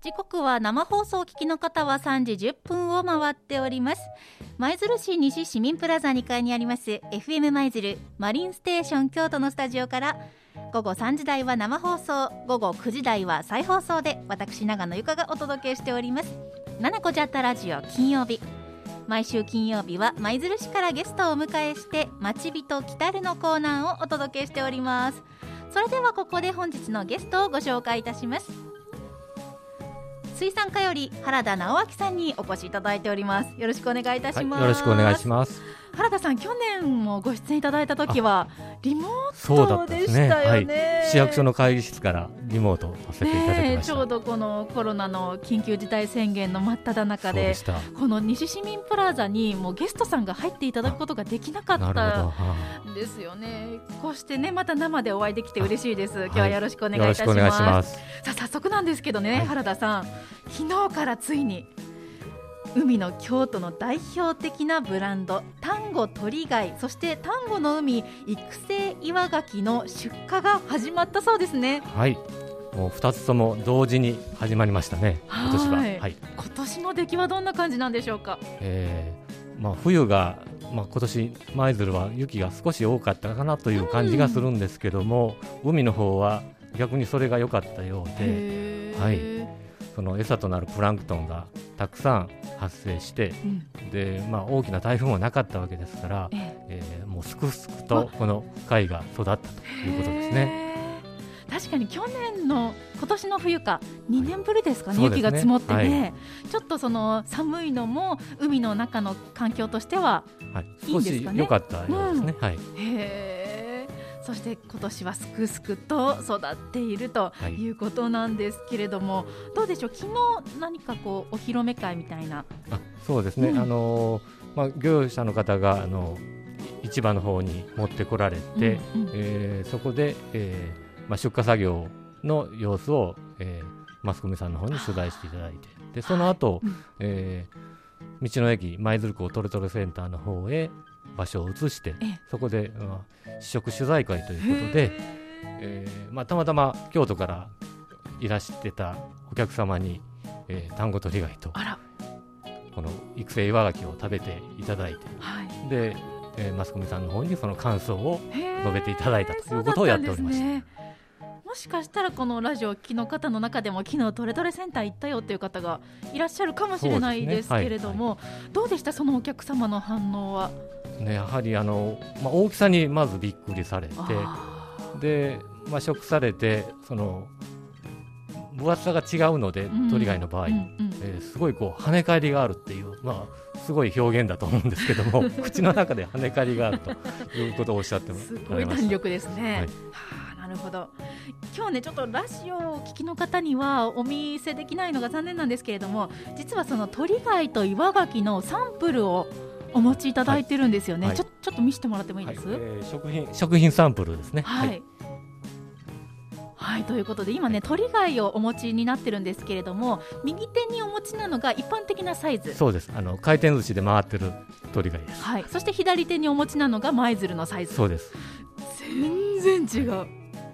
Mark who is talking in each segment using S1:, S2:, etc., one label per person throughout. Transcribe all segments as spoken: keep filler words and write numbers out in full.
S1: 時刻は生放送を聞きの方はさんじじゅっぷんを回っております。舞鶴市西市民プラザにかいにあります エフエム 舞鶴マリンステーション京都のスタジオから午後さんじ台は生放送、午後くじ台は再放送で私長野ゆかがお届けしております。ななこじゃったラジオ金曜日、毎週金曜日は舞鶴市からゲストをお迎えして町人来たるのコーナーをお届けしております。それではここで本日のゲストをご紹介いたします。水産課より原田直明さんにお越しいただいております。よろしくお願いいたします。
S2: はい、よろしくお願いします。
S1: 原田さん、去年もご出演いただいた時はリモートでしたよね。そうだったですね、
S2: はい、市役所の会議室からリモートさせていただきました、
S1: ね、ちょうどこのコロナの緊急事態宣言の真っ只中 で, でこの西市民プラザにもうゲストさんが入っていただくことができなかったんですよね。こうしてね、また生でお会いできて嬉しいです。今日はよろしくお願いいたします。はい、よろしくお願いします。さあ、早速なんですけどね、はい、原田さん、昨日からついに海の京都の代表的なブランド丹後鳥貝、そして丹後の海育成岩牡蠣の出荷が始まったそうですね。
S2: はい、もうふたつとも同時に始まりましたね、今年は。はい、
S1: 今年の出来はどんな感じなんでしょうか。
S2: えーまあ、冬が、まあ、今年舞鶴は雪が少し多かったかなという感じがするんですけども、うん、海の方は逆にそれが良かったようで、はい、その餌となるプランクトンがたくさん発生して、うん、でまあ、大きな台風もなかったわけですから、ええー、もうすくすくとこの貝が育ったということですね。
S1: 確かに去年の今年の冬かにねんぶりですかね、はい、雪が積もってね、はい、ちょっとその寒いのも海の中の環境としてはいいんですかね、
S2: はい、少し良かったようですね、うん、はい、
S1: へー、そして今年はすくすくと育っているということなんですけれども、はい、どうでしょう、昨日何かこうお披露目会みたいな。
S2: あ、そうですね、うん、あのまあ、業者の方があの市場の方に持ってこられて、うんうん、えー、そこで、えーまあ、出荷作業の様子を、えー、マスコミさんの方に取材していただいて、でその後、はい、うん、えー、道の駅舞鶴港トレトレセンターの方へ場所を移して、そこで、まあ、試食取材会ということで、えーまあ、たまたま京都からいらしてたお客様に、えー、丹後鳥貝とこの育成岩牡蠣を食べていただいて、はい、で、えー、マスコミさんの方にその感想を述べていただいたということをやっておりました。
S1: もしかしたらこのラジオを聴きの方の中でも昨日トレトレセンター行ったよという方がいらっしゃるかもしれないですけれども、ね、はいはい、どうでした、そのお客様の反応は。
S2: ね、やはりあの、まあ、大きさにまずびっくりされて、で、まあ、食されてその分厚さが違うので、うん、鳥貝の場合、うんうん、えー、すごいこう跳ね返りがあるっていう、まあ、すごい表現だと思うんですけども口の中で跳ね返りがあるということをおっしゃってもらいました。
S1: すごい弾力ですね、はい、はあ、なるほど。今日ね、ちょっとラジオをお聞きの方にはお見せできないのが残念なんですけれども、実はその鳥貝と岩牡蠣のサンプルをお持ちいただいてるんですよね、はい、ちょ、ちょっと見せてもらってもいいです、はい、
S2: えー、食品、食品サンプルですね。
S1: はい、はいはい、ということで今ね、鳥貝をお持ちになってるんですけれども、右手にお持ちなのが一般的なサイズ。
S2: そうです、あの回転寿司で回ってる鳥貝です、
S1: はい、そして左手にお持ちなのが舞鶴のサイズ。
S2: そうです。
S1: 全然違う。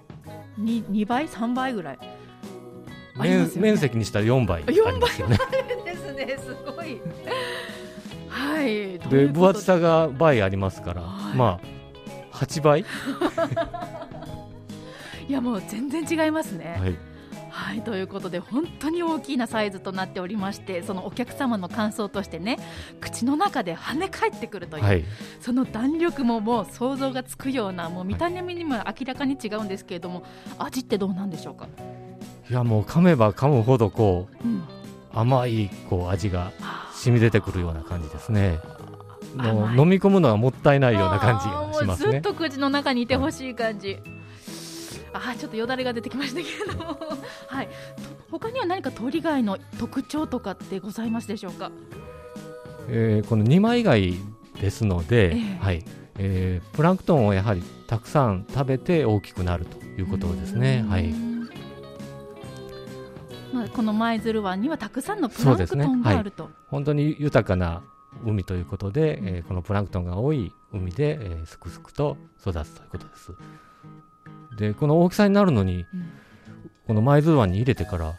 S1: 2, にばいさんばいぐらいありますよね。
S2: 面積にしたらよんばいありますよね。
S1: よんばいあるんですね、すごいはい、
S2: で分厚さが倍ありますから、はい、まあはちばい
S1: いや、もう全然違いますね。
S2: はい、
S1: はい、ということで本当に大きなサイズとなっておりまして、そのお客様の感想としてね、口の中で跳ね返ってくるという、はい、その弾力ももう想像がつくような、もう見た目にも明らかに違うんですけれども、味ってどうなんでしょうか。
S2: いや、もう噛めば噛むほどこう、うん、甘いこう味が染み出てくるような感じですね。もう飲み込むのはもったいないような感じがしますね。
S1: もうずっと口の中にいてほしい感じ、はい、あ、ちょっとよだれが出てきましたけれどもはい、他には何か鳥貝の特徴とかってございますでしょうか。
S2: えー、このにまい貝ですので、えーはいえー、プランクトンをやはりたくさん食べて大きくなるということですね。はい、まあ、この舞鶴湾にはたくさんのプランクトンがあると、ね、はい、本当に豊かな海ということで、うん、えー、このプランクトンが多い海で、えー、すくすくと育つということです。でこの大きさになるのに、うん、この舞鶴湾に入れてから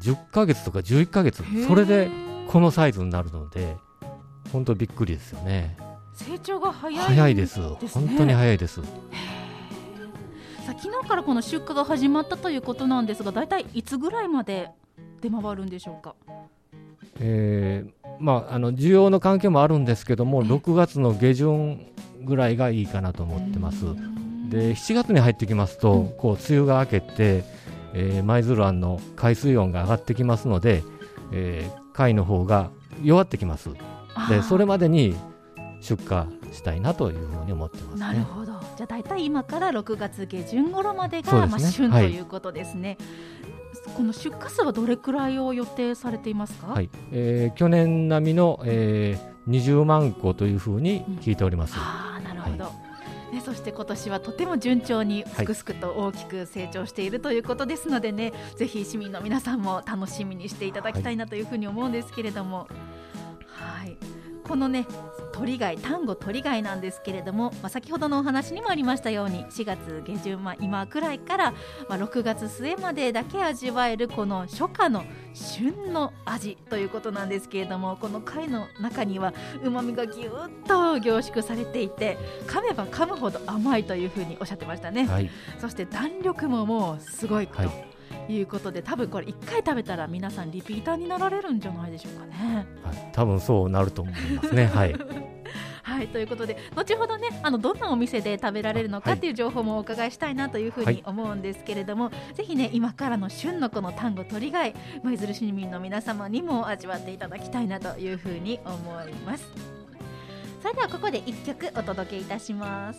S2: じゅっかげつとかじゅういっかげつ、それでこのサイズになるので本当びっくりですよね。
S1: 成長が早いですね。
S2: 早いです。本当に早いです。
S1: さあ昨日からこの出荷が始まったということなんですが、だいたいいつぐらいまで出回るんでしょうか。
S2: えーまあ、あの需要の関係もあるんですけども、ろくがつの下旬ぐらいがいいかなと思ってます。でしちがつに入ってきますと、うん、こう梅雨が明けて、えー、舞鶴湾の海水温が上がってきますので、えー、貝の方が弱ってきます。でそれまでに出荷したいなというふうに思ってますね。
S1: なるほど。じゃあだいたい今からろくがつ下旬頃までが、ね、まあ、旬ということですね。はい、この出荷数はどれくらいを予定されていますか。
S2: はい、えー、去年並みの、えー、にじゅうまんこというふうに聞いております。うん、
S1: あ、なるほど。はい、ね、そして今年はとても順調にすくすくと大きく成長しているということですのでね、はい、ぜひ市民の皆さんも楽しみにしていただきたいなというふうに思うんですけれども、はい、このね鳥貝、丹後鳥貝なんですけれども、まあ、先ほどのお話にもありましたようにしがつ下旬、まあ、今くらいから、まあ、ろくがつ末までだけ味わえるこの初夏の旬の味ということなんですけれども、この貝の中にはうまみがぎゅっと凝縮されていて、噛めば噛むほど甘いというふうにおっしゃってましたね。はい、そして弾力ももうすごいと、はい、いうことで、多分これいっかい食べたら皆さんリピーターになられるんじゃないでしょうかね。
S2: はい、多分そうなると思いますね。はい
S1: はい、ということで後ほどね、あのどんなお店で食べられるのかっていう情報もお伺いしたいなというふうに思うんですけれども、はい、ぜひね今からの旬のこの丹後鳥貝、舞鶴市民の皆様にも味わっていただきたいなというふうに思います。それではここでいっきょくお届けいたします。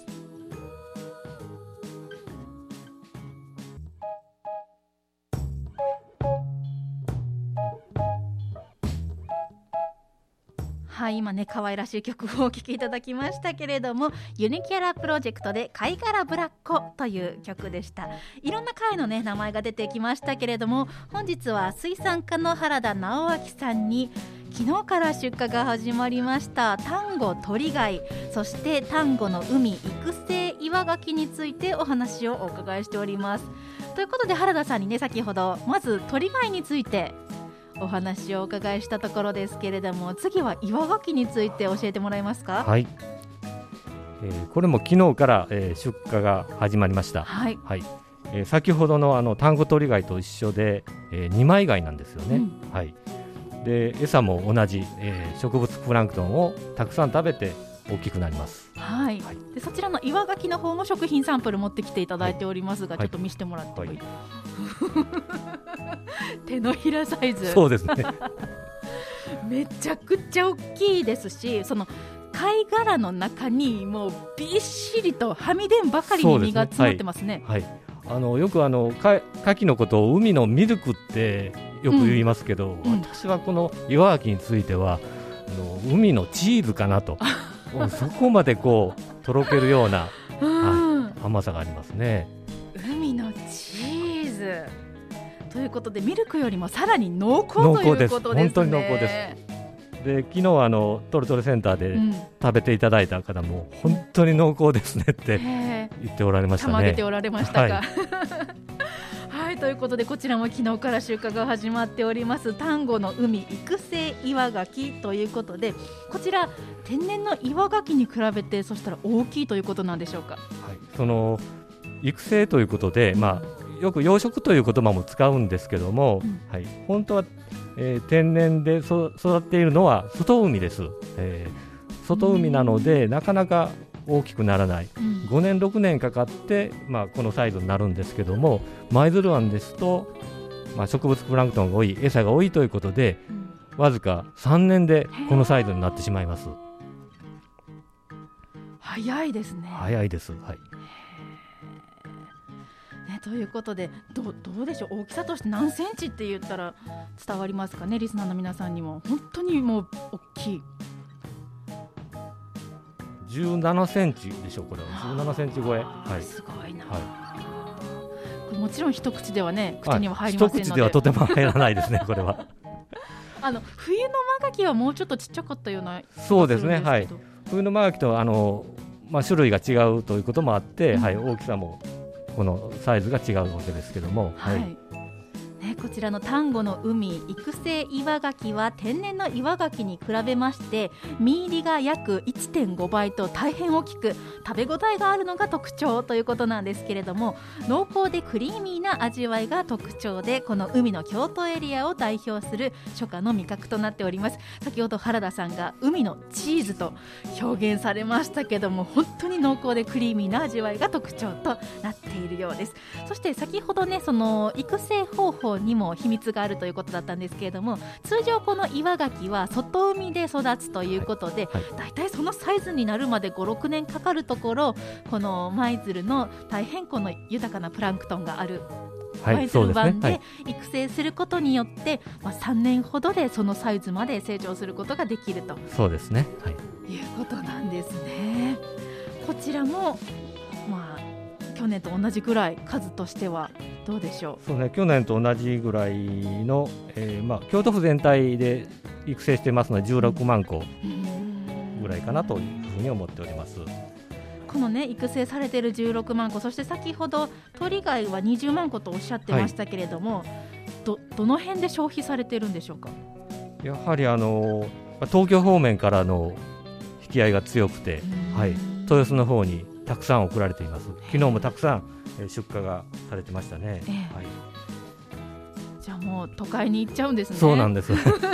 S1: はい、今ね可愛らしい曲をお聴きいただきましたけれども、ユニキャラプロジェクトで貝殻ブラッコという曲でした。いろんな貝のね名前が出てきましたけれども、本日は水産課の原田直明さんに昨日から出荷が始まりました丹後鳥貝、そして丹後の海育成岩牡蠣についてお話をお伺いしております。ということで原田さんにね先ほどまず鳥貝についてお話をお伺いしたところですけれども、次は岩牡蠣について教えてもらえますか。
S2: はい、えー、これも昨日から、えー、出荷が始まりました。はい、はい、えー、先ほどのあの丹後鳥貝と一緒で、えー、二枚貝なんですよね。うん、はい、で餌も同じ、えー、植物プランクトンをたくさん食べて大きくなります。はい、はい、
S1: でそちらの岩牡蠣の方も食品サンプル持ってきていただいておりますが、はい、ちょっと見せてもらってもいい、はい手のひらサイズ。
S2: そうですね
S1: めちゃくちゃ大きいですし、その貝殻の中にもうびっしりとはみ出んばかりに身が詰まってますね。
S2: はいはい、あのよくあのか牡蠣のことを海のミルクってよく言いますけど、うん、私はこの岩牡蠣についてはあの海のチーズかなとそこまでこうとろけるような、はい、甘さがありますね。
S1: 海のチーズということでミルクよりもさらに濃厚ということですね。
S2: 本当に濃厚です。で昨日あのトルトルセンターで食べていただいた方も、うん、本当に濃厚ですねって言っておられましたね。
S1: たまげておられましたか。はいはい、ということでこちらも昨日から出荷が始まっております丹後の海育成岩牡蠣ということで、こちら天然の岩牡蠣に比べてそしたら大きいということなんでしょうか。はい、
S2: その育成ということで、まあよく養殖という言葉も使うんですけども、うん、はい、本当は、えー、天然でそ育っているのは外海です。えー、外海なので、うん、なかなか大きくならない、うん、ごねんろくねんかかって、まあ、このサイズになるんですけども、舞鶴湾ですと、まあ、植物プランクトンが多い、餌が多いということで、うん、わずかさんねんでこのサイズになってしまいます。
S1: 早いですね。
S2: 早いです、はい
S1: ね、ということで ど, どうでしょう、大きさとして何センチって言ったら伝わりますかね、リスナーの皆さんにも。本当にもう大きい。
S2: じゅうななセンチでしょう、これはじゅうななセンチ超え、はい、
S1: すごいな、はい、これもちろん一口ではね口には入りませんので、
S2: 一口ではとても入らないですねこれは
S1: あの冬のマガキはもうちょっとちっちゃかったような。
S2: そうですね、はい、冬のマガキとあの、まあ、種類が違うということもあって、うん、はい、大きさもこのサイズが違うわけですけども、はい、
S1: ね、 こちらの丹後の海育成岩牡蠣は天然の岩牡蠣に比べまして身入りが約 いってんご 倍と大変大きく食べ応えがあるのが特徴ということなんですけれども、濃厚でクリーミーな味わいが特徴で、この海の京都エリアを代表する初夏の味覚となっております。先ほど原田さんが海のチーズと表現されましたけども、本当に濃厚でクリーミーな味わいが特徴となっているようです。そして先ほどね、その育成方法にも秘密があるということだったんですけれども、通常この岩牡蠣は外海で育つということで、はいはい、だいたいそのサイズになるまでご、ろくねんかかるところ、この舞鶴の大変この豊かなプランクトンがある舞鶴湾で育成することによって、まあ、さんねんほどでそのサイズまで成長することができると
S2: そうですね、はい、
S1: いうことなんですね。こちらも、まあ、去年と同じぐらい数としてはどうでしょう。
S2: そうね、去年と同じぐらいの、えーまあ、京都府全体で育成してますのでじゅうろくまんこぐらいかなというふうに思っております。
S1: このね、育成されているじゅうろくまんこ、そして先ほど鳥貝はにじゅうまんことおっしゃってましたけれども、はい、ど, どの辺で消費されているんでしょうか。
S2: やはりあの東京方面からの引き合いが強くて、はい、豊洲の方にたくさん送られています。昨日もたくさん出荷がされてましたね、えーはい、
S1: じゃあもう都会に行っちゃうんですね。
S2: そうなんです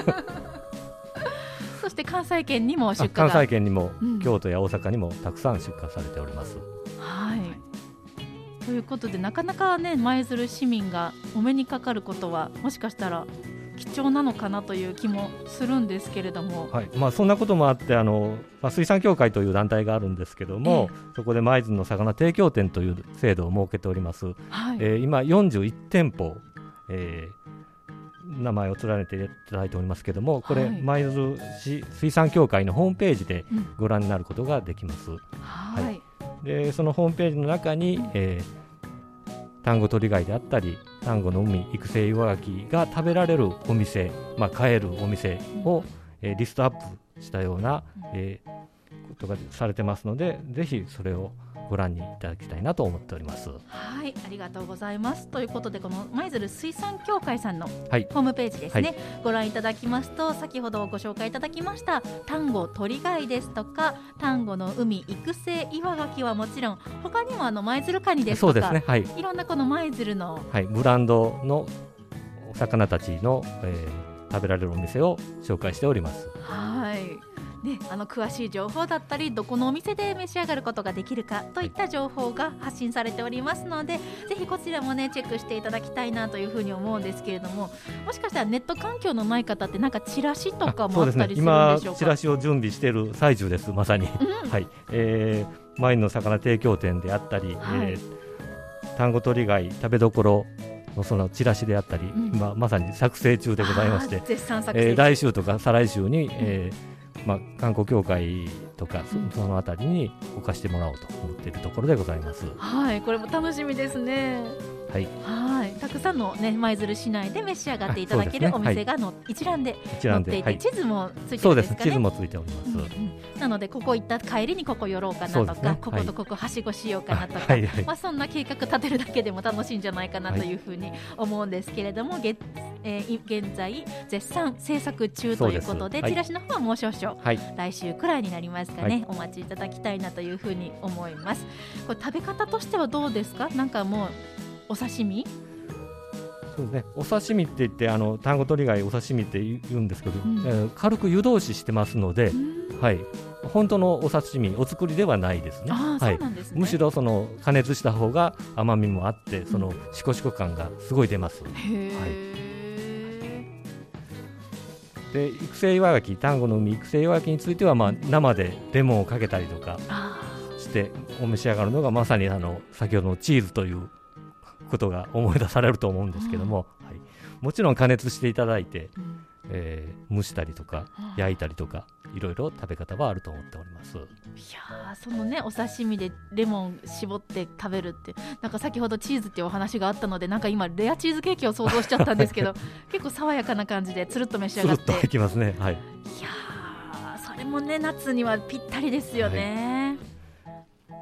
S1: そして関西圏にも出荷が、
S2: 関西圏にも、うん、京都や大阪にもたくさん出荷されております。
S1: はい、ということでなかなかね、舞鶴市民がお目にかかることはもしかしたら貴重なのかなという気もするんですけれども、
S2: はい、まあ、そんなこともあってあの、まあ、水産協会という団体があるんですけども、えー、そこで舞鶴の魚提供店という制度を設けております、はい、えー、今よんじゅういちてんぽ、えー名前を連ねていただいておりますけども、これ舞鶴市水産協会のホームページでご覧になることができます、うん、はいはい、でそのホームページの中に、えー、丹後鳥貝であったり丹後の海育成岩牡蠣が食べられるお店、まあ、買えるお店を、うんえー、リストアップしたような、えー、ことがされてますので、ぜひそれをご覧にいただきたいなと思っております。
S1: はい、ありがとうございます。ということでこの舞鶴水産協会さんのホ
S2: はい、
S1: ームページですね、
S2: はい、
S1: ご覧いただきますと、先ほどご紹介いただきました丹後鳥貝ですとか丹後の海育成岩牡蠣はもちろん、他にもあの舞鶴カニですとか、
S2: そうですね、はい、
S1: いろんなこの舞鶴の、
S2: はい、ブランドのお魚たちの、えー、食べられるお店を紹介しております。
S1: はいね、あの詳しい情報だったりどこのお店で召し上がることができるかといった情報が発信されておりますので、ぜひこちらもねチェックしていただきたいなというふうに思うんですけれども、もしかしたらネット環境のない方ってなんかチラシとかもあったりするんでしょうか。
S2: そうですね、今チラシを準備している最中です。まさに、うんはい、えー、舞の魚提供店であったり、はい、えー、丹後鳥貝食べどころのそのチラシであったり、うん、今まさに作成中でございまして、
S1: 絶賛作成中、
S2: えー、来週とか再来週に、うんえーまあ、観光協会とか そ, そのあたりに置かしてもらおうと思っているところでございます。
S1: はい、これも楽しみですね。
S2: はい、
S1: はい、たくさんの、ね、舞鶴市内で召し上がっていただけるお店がの、はい、一覧で載っていて、はい、地図もついてるんですかね。
S2: そうです、地図もついております、うんうん、
S1: なのでここ行った帰りにここ寄ろうかなとか、ね、こことここはしごしようかなとか、はいはい、まあ、そんな計画立てるだけでも楽しいんじゃないかなというふうに思うんですけれども、はいえー、現在絶賛制作中ということで、
S2: はい、
S1: チラシの方はもう少々、はい、来週くらいになりますかね、はい、お待ちいただきたいなというふうに思います。これ食べ方としてはどうですか。なんかもうお刺身、
S2: そうですね、お刺身って言ってあの丹後鳥貝お刺身って言うんですけど、うんえー、軽く湯通ししてますので、はい、本当のお刺身お作りではないですね。
S1: あ、そうなんですね。
S2: むしろその加熱した方が甘みもあってそのシコシコ感がすごい出ます、うん、へー、で育成岩牡蠣丹後の海育成岩牡蠣については、まあ、生でレモンをかけたりとかしてお召し上がるのがまさにあの先ほどのチーズということが思い出されると思うんですけども、はい、もちろん加熱していただいて、うんえー、蒸したりとか焼いたりとかいろいろ食べ方はあると思っております。い
S1: やそのねお刺身でレモン絞って食べるってなんか先ほどチーズっていうお話があったのでなんか今レアチーズケーキを想像しちゃったんですけど結構爽やかな感じでつるっと召し上がって
S2: つるっといきますね、はい、い
S1: やそれもね夏にはぴったりですよね、
S2: はい、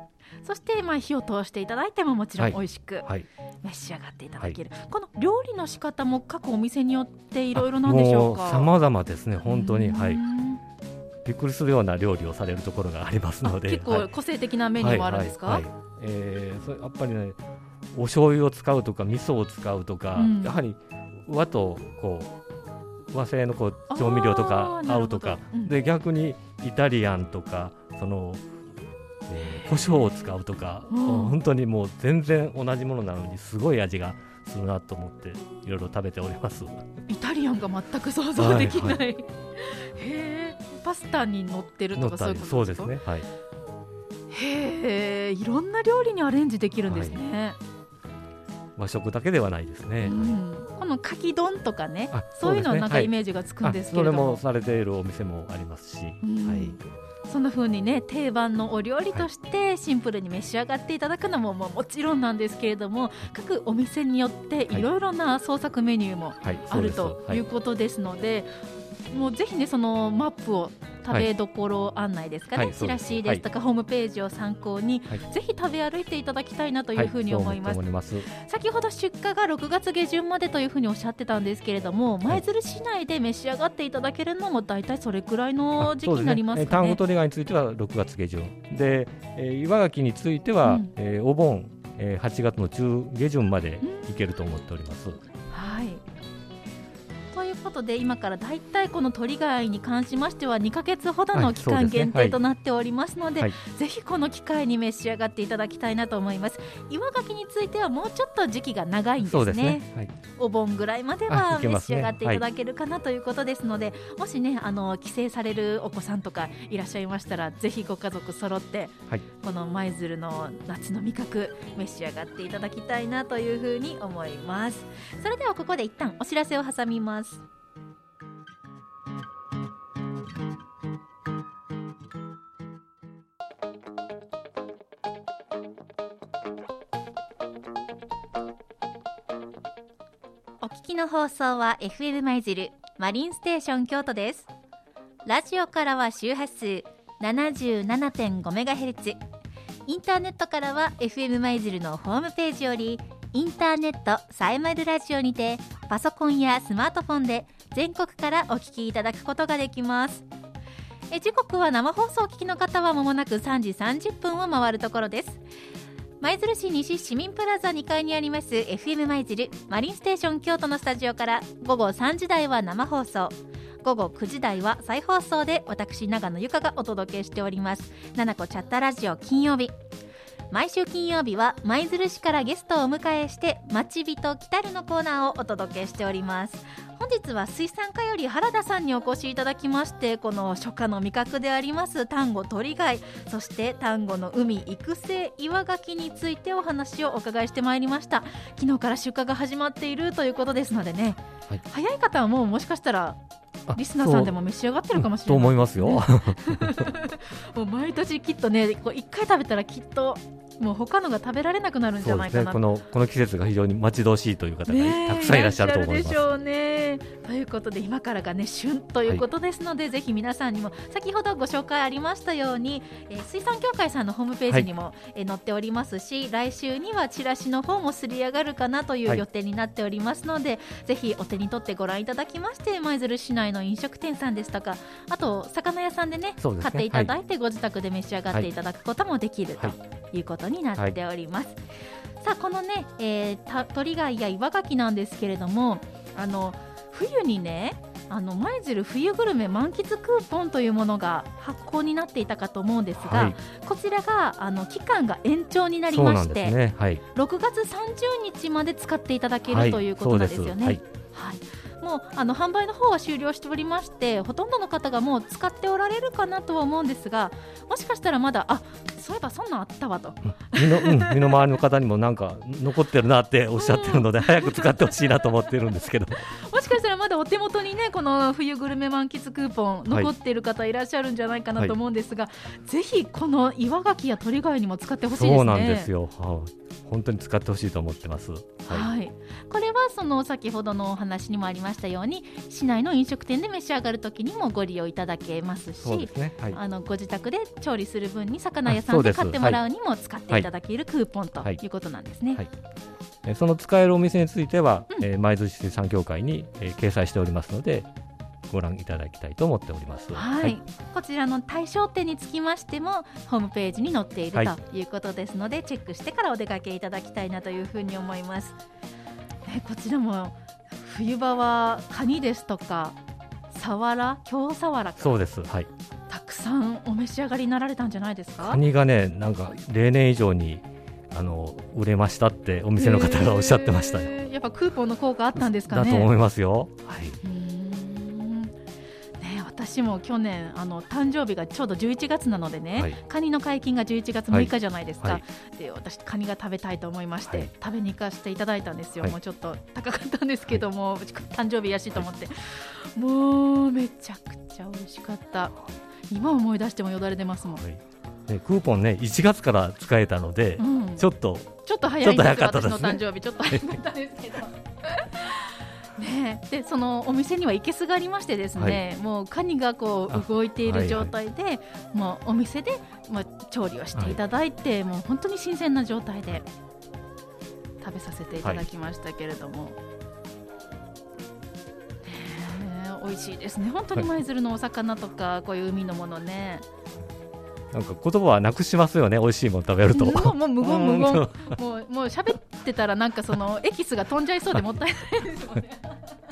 S1: そしてまあ火を通していただいてももちろん美味しく、
S2: はいはい、
S1: 召し上がっていただける、はい、この料理の仕方も各お店によっていろいろなんでしょうか。
S2: 様々ですね本当に、はい、びっくりするような料理をされるところがありますので、
S1: 結構個性的なメニューもあるんですか。
S2: はいはいはいはい、えー、それやっぱりねお醤油を使うとか味噌を使うとか、うん、やはり和とこう和製のこう調味料とか合うとか、うん、で逆にイタリアンとかその、えー、胡椒を使うとか、うん、本当にもう全然同じものなのにすごい味がするなと思っていろいろ食べております。
S1: イタリアンが全く想像できない、はいはい、へー、パスタに乗ってるとかそういうことですか。
S2: そうですね、はい、
S1: へー、いろんな料理にアレンジできるんですね、はい、
S2: 和食だけではないですね、うん、
S1: このかき丼とかね、そういうのはなんかイメージがつくんですけれども、
S2: はい、それもされているお店もありますし、うん、はい、
S1: そんな風にね定番のお料理としてシンプルに召し上がっていただくのもももちろんなんですけれども、各お店によっていろいろな創作メニューもあるということですので、もうぜひねそのマップを食べどころ案内ですかね、はい、チラシですとか、はい、ホームページを参考に、はい、ぜひ食べ歩いていただきたいなというふうに思います、はい、思います。先ほど出荷がろくがつげじゅんまでというふうにおっしゃってたんですけれども、舞鶴市内で召し上がっていただけるのもだいたいそれくらいの時期になりますかね。
S2: 丹後鳥貝についてはろくがつげじゅんで、えー、岩牡蠣については、うん、えー、お盆、えー、はちがつの中下旬までいけると思っております、うん、
S1: はい。ということで今からだいたいこの鳥貝に関しましてはにかげつほどの期間限定となっておりますので、はい、ぜひこの機会に召し上がっていただきたいなと思います。岩牡蠣についてはもうちょっと時期が長いんです ね,
S2: そうですね、はい、
S1: お盆ぐらいまでは召し上がっていただけるかなということですので、はい、もしねあの帰省されるお子さんとかいらっしゃいましたらぜひご家族揃って、はい、この舞鶴の夏の味覚召し上がっていただきたいなというふうに思います。それではここで一旦お知らせを挟みます。お聞きの放送は エフエム 舞鶴マリンステーション京都です。ラジオからは周波数 ななじゅうななてんごメガヘルツ、 インターネットからは エフエム 舞鶴のホームページよりインターネットサイマルラジオにてパソコンやスマートフォンで全国からお聞きいただくことができます。え時刻は生放送を聞きの方は間もなくさんじさんじゅっぷんを回るところです。舞鶴市西市民プラザにかいにあります エフエム 舞鶴マリンステーション京都のスタジオから午後さんじ台は生放送、午後くじ台は再放送で私長野由香がお届けしております。ななこチャットラジオ金曜日、毎週金曜日は舞鶴市からゲストをお迎えして町人来たるのコーナーをお届けしております。本日は水産課より原田さんにお越しいただきまして、この初夏の味覚であります丹後鳥貝、そして丹後の海育成岩牡蠣についてお話をお伺いしてまいりました。昨日から出荷が始まっているということですのでね、はい、早い方はもうもしかしたらリスナーさんでも召し上がってるかもしれない、ね、
S2: と思いますよ
S1: もう毎年きっとねこういっかい食べたらきっともう他のが食べられなくなるんじゃないかな、
S2: そうですね、この、この季節が非常に待ち遠しいという方がたくさんいらっしゃると思います。
S1: いらっしゃるでしょうね。ということで今からがね旬ということですので、はい、ぜひ皆さんにも先ほどご紹介ありましたように、えー、水産協会さんのホームページにも、はい、えー、載っておりますし、来週にはチラシの方もすり上がるかなという予定になっておりますので、はい、ぜひお手に取ってご覧いただきまして、舞鶴市内の飲食店さんですとか、あと魚屋さんで ね, でね買っていただいて、ご自宅で召し上がっていただくこともできるということになっております、はい。さあこのね、えー、鳥貝や岩牡蠣なんですけれども、あの冬にねあの舞鶴冬グルメ満喫クーポンというものが発行になっていたかと思うんですが、はい、こちらがあの期間が延長になりまして、ね、はい、ろくがつさんじゅうにちまで使っていただける、はい、ということなんですよね。はい、はい、もうあの販売の方は終了しておりまして、ほとんどの方がもう使っておられるかなとは思うんですが、もしかしたらまだあそういえばそんなんあったわと、
S2: うん、身の、うん、身の回りの方にもなんか残ってるなっておっしゃってるので、うん、早く使ってほしいなと思ってるんですけど
S1: もしかしたらまだお手元にねこの冬グルメ満喫クーポン残っている方いらっしゃるんじゃないかなと思うんですが、はい、ぜひこの岩牡蠣や鳥貝にも使ってほしいですね。
S2: そうなんですよ、はあ、本当に使ってほしいと思ってます。はい、
S1: はい、これはその先ほどのお話にもありましたように市内の飲食店で召し上がるときにもご利用いただけますし、
S2: そうですね、はい、
S1: あのご自宅で調理する分に魚屋さんで買ってもらうにも使っていただけるクーポンということなんですね。
S2: はいはい、その使えるお店については、うんえー、舞鶴市水産協会に、えー、掲載しておりますのでご覧いただきたいと思っております。
S1: はいはい、こちらの対象店につきましてもホームページに載っている、はい、ということですのでチェックしてからお出かけいただきたいなというふうに思います。えこちらも冬場はカニですとかサワラ、京サワラ、
S2: そうです、はい、
S1: たくさんお召し上がりになられたんじゃないですか。
S2: カニがねなんか例年以上にあの売れましたってお店の方がおっしゃってましたよ。
S1: やっぱクーポンの効果あったんですかね。
S2: だと思いますよ。はい、
S1: 私も去年あの誕生日がちょうどじゅういちがつなのでね、はい、カニの解禁がじゅういちがつむいかじゃないですか、はいはい、で私カニが食べたいと思いまして、はい、食べに行かせていただいたんですよ、はい、もうちょっと高かったんですけども、はい、誕生日やしと思って、はい、もうめちゃくちゃ美味しかった。今思い出してもよだれ出ますもん、はい
S2: ね、クーポンねいちがつから使えたので、うん、ちょっと
S1: ちょっと早いんですよ、私の誕生日ちょっと早かったんですけどね、でそのお店には生けすがありましてですね、はい、もうカニがこう動いている状態で、はいはい、もうお店で、まあ、調理をしていただいて、はい、もう本当に新鮮な状態で食べさせていただきましたけれども、はい、ね、美味しいですね本当に舞鶴のお魚とか、はい、こういう海のものね、
S2: なんか言葉はなくしますよね、美味しいもの食べると。
S1: もうもう無言無言もうもう喋ってたらなんかそのエキスが飛んじゃいそうでもったいないですよね。ね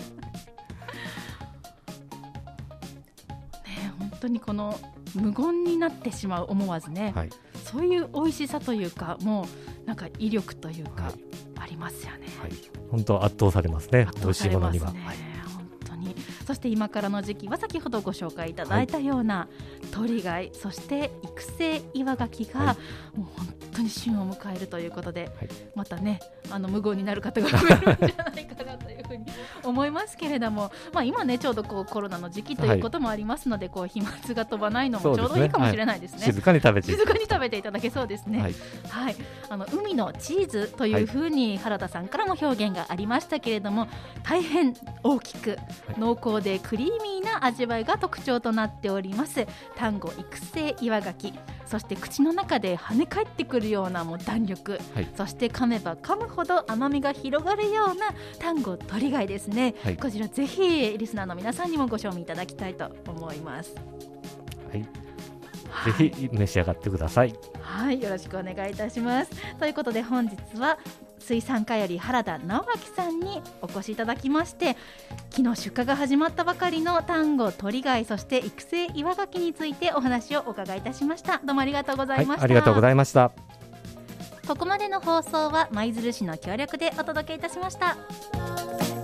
S1: 本当にこの無言になってしまう思わずね、はい、そういう美味しさというかもうなんか威力というか、はい、ありますよね、
S2: はい、本当圧倒されますね、
S1: 圧倒されますね、
S2: 美味しいものには、はい、
S1: そして今からの時期は先ほどご紹介いただいたような、はい、鳥貝そして育成岩牡蠣が、はい、もう本当に旬を迎えるということで、はい、またねあの無言になる方が増えるんじゃないかなというふうに思いますけれども、まあ、今ねちょうどこうコロナの時期ということもありますので、はい、こう飛沫が飛ばないのもちょうどいいかもしれないですね。
S2: はい、静かに食べて
S1: 静かに食べていただけそうですね。はい、はい、あの海のチーズというふうに原田さんからも表現がありましたけれども、大変大きく濃厚でクリーミーな味わいが特徴となっております丹後育成岩牡蠣、そして口の中で跳ね返ってくるようなもう弾力、はい、そして噛めば噛むほど甘みが広がるような丹後鳥貝ですね、はい、こちらぜひリスナーの皆さんにもご賞味いただきたいと思います。
S2: はい、はい、ぜひ召し上がってください。
S1: はい、よろしくお願いいたします。ということで本日は水産課より原田直明さんにお越しいただきまして、昨日出荷が始まったばかりの丹後鳥貝そして育成岩牡蠣についてお話をお伺いいたしました。どうもありがとうございました。はい、
S2: ありがとうございました。
S1: ここまでの放送は舞鶴市の協力でお届けいたしました。